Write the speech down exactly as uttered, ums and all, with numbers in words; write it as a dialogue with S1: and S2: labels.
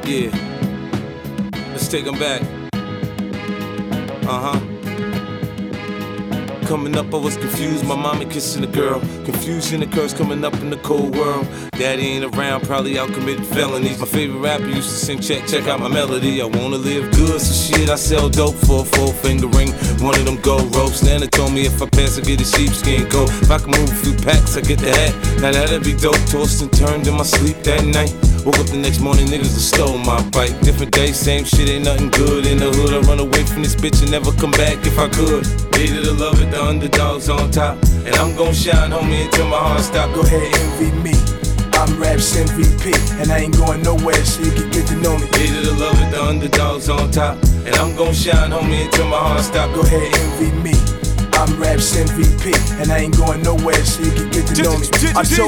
S1: Yeah. Let's take them back. Uh-huh. Coming up, I was confused. My mama kissing a girl. Confusion occurs coming up in the cold world. Daddy ain't around, probably out committing felonies. My favorite rapper used to sing, check, check out my melody. I wanna live good, so shit, I sell dope for a four finger ring. One of them gold ropes. Nana told me if I pass, I get a sheepskin coat. If I can move a few packs, I get the hat. Now that'd be dope. Tossed and turned in my sleep that night. Woke up the next morning, niggas have stole my bike. Different day, same shit, ain't nothing good. In the hood, I run away from this bitch and never come back if I could. Hated to love it, the underdogs on top. And I'm gon' shine, homie, until my heart stop.
S2: Go ahead, envy me. I'm Raps M V P, and I ain't going nowhere, so you can get to know me.
S1: Hated to love it, the underdogs on top. And I'm gon' shine, homie, until my heart stop.
S2: Go ahead, envy me. I'm Raps M V P, and I ain't going nowhere, so you can get to know me. I told